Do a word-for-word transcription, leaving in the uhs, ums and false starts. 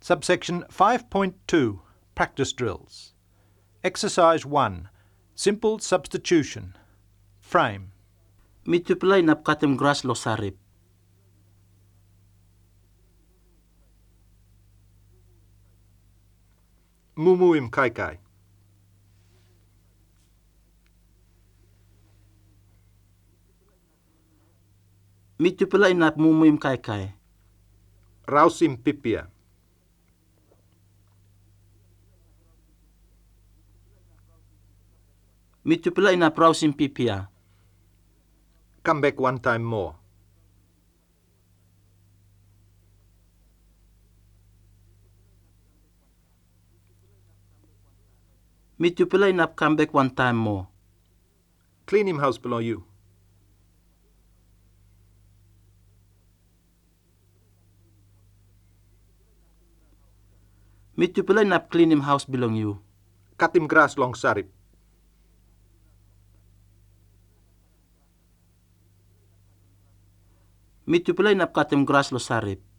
Subsection five point two, Practice Drills. Exercise one, Simple Substitution. Frame. Mitupulay napkatem grass lo sarip. Mumuim kaikai. Mitupulay nap mumuim kaikai. Rausim pipia. Mitupulay nap rausim pipia. Come back one time more. Mitupulay nap come back one time more. Clean him house below you. Mitupulay nap clean him house belong you. Cut him grass long sarip. Mitupulay nap katem grass lo sarip.